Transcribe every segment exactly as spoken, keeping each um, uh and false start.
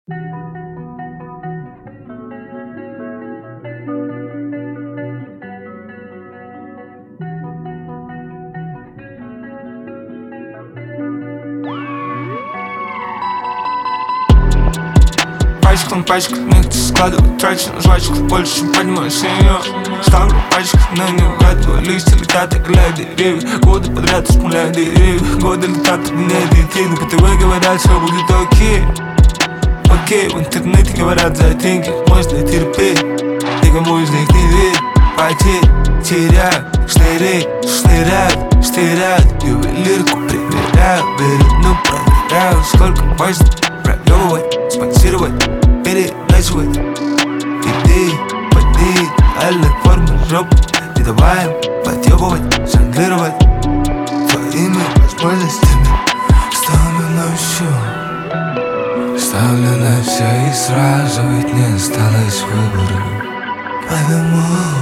Пачка на пачка, ногти складываю, трачу на жвачку. Больше чем поднимаю семью. Ставлю пачку, но не угадываю. Листья летят, окрыляют деревья. Годы подряд усмуляют деревья. Годы летят, обменяют детей. Но по ТВ говорят, все будет окей. Окей, в интернете говорят за деньги. Можно терпеть, никому из них не верь. Потерь, теряю, штырей, штырят, штырят. Ювелирку проверяю, беру, ну проверяю. Сколько можно проебывать, спонсировать, переначивать идеи, воды, реальной формы жопы. Не давай им подъебывать, жонглировать твоими возможностями. Ставлю на все, ставлю на все и сразу, ведь не осталось выбора. Поэтому,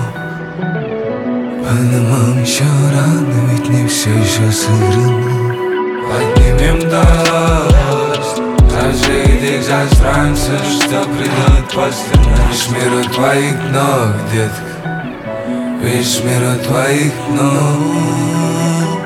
поэтому еще рано, ведь не все еще сыграно. Поднимем дождь за этих засранцев, что придут после нас. Весь мир у твоих ног, детка, весь мир у твоих ног.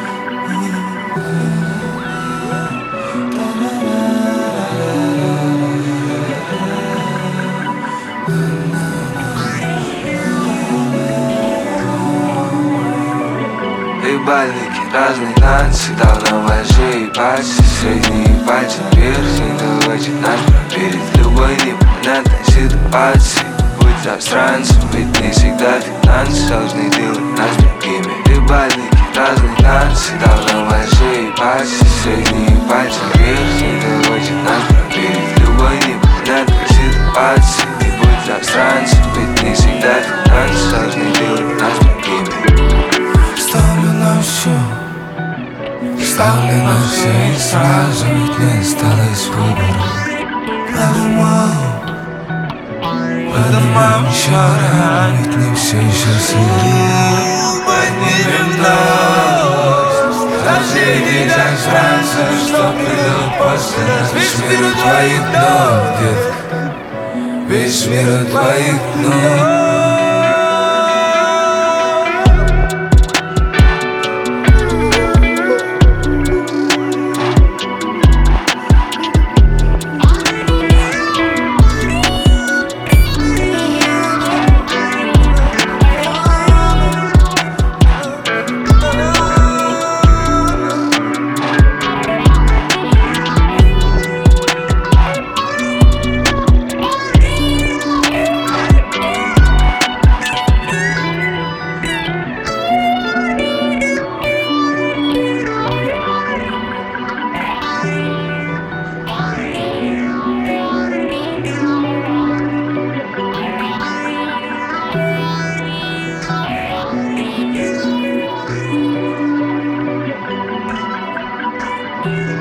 Ебальники, разные танцы, давно вожи и пальцы. Средние пальцы вверх, снизу нас проверить любой непонятной ситуации. Будь засранцем, ведь не всегда финансы должны делать нас другими. Ебальники, разные танцы, давно вожи и пальцы. Средние пальцы вверх, снизу нас проверить любой непонятной ситуации. Будь засранцем, ведь не всегда финансы должны делать нас другими. Ставлю на все, ставлю на все и сразу, ведь не осталось выбора. Подумал, подумал еще рано, ведь не все еще сыграно. Поднимем дождь за этих засранцев, что придут после нас. Весь мир у твоих ног, детка, весь мир у твоих ног. We'll be right back.